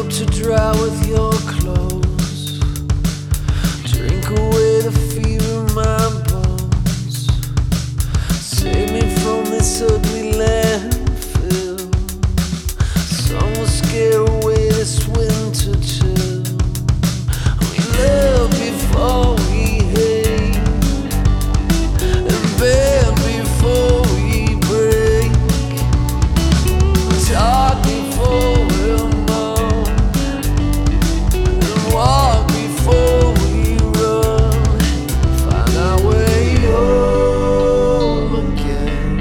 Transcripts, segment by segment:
up to dry with your clothes. Drink away the fever in my bones. Save me from this ugly landfill. Some will scare away this winter chill. We love before we hate, and bend before we break. Talk before we'll moan, and walk before we run. Find our way home again,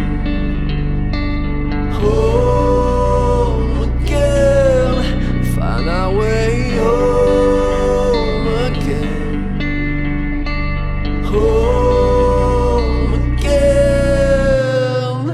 home again. Find our way home again, home again.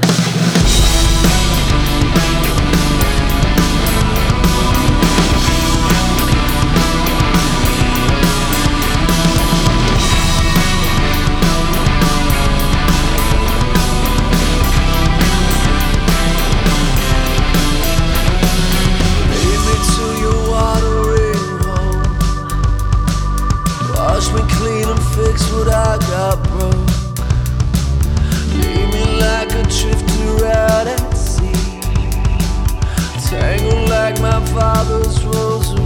Lead me to your watering hole. Wash me clean and fix what I got broke. Leave me like a drifter out at sea, tangled like my father's rose.